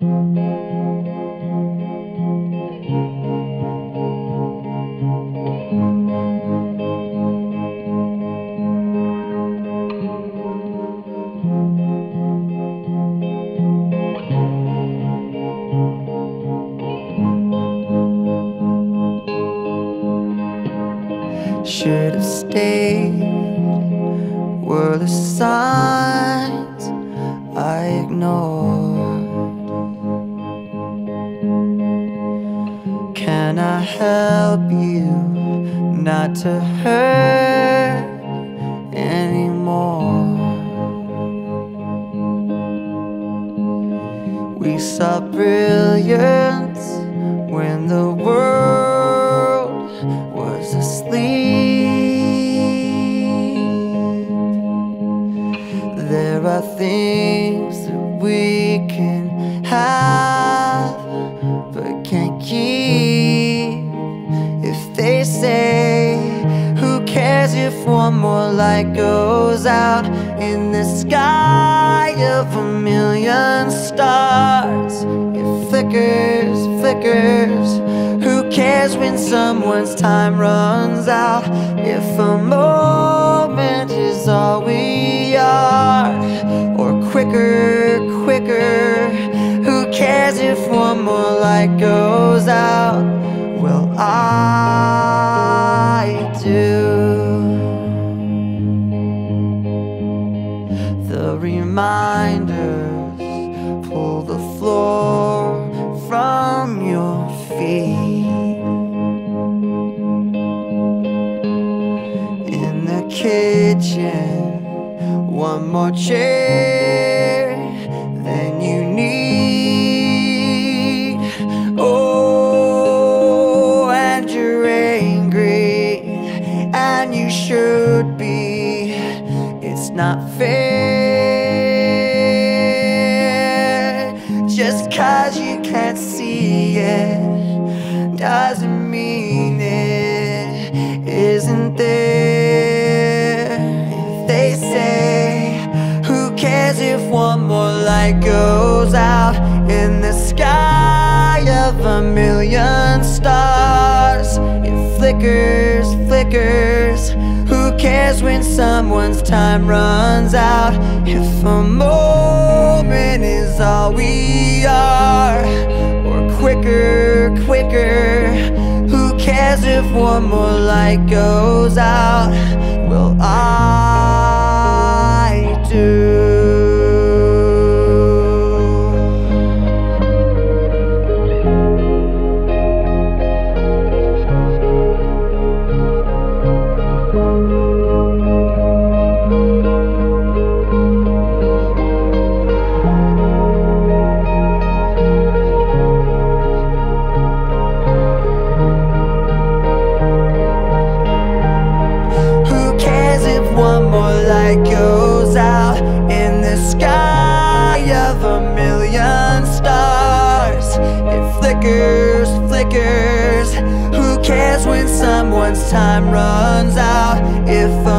Should have stayed, were the signs I ignored. Can I help you not to hurt anymore? We saw brilliance when the world was asleep. There are things that we can have but can't keep. If they say, who cares if one more light goes out in the sky of a million stars? It flickers, flickers. Who cares when someone's time runs out? If a moment is all we are, or quicker, quicker. Who cares if one more light goes out? Well, I do. The reminders pull the floor from your feet. In the kitchen, one more chair than you need. Oh, and you're angry, and you should be. It's not fair. Just 'cause you can't see it doesn't mean it isn't there. If they say, who cares if one more light goes out in the sky of a million stars? It flickers, flickers. Who cares when someone's time runs out? If a moment is all we are, or quicker, quicker. Who cares if one more light goes out? Well, I do. One more light goes out in the sky of a million stars. It flickers, flickers. Who cares when someone's time runs out? If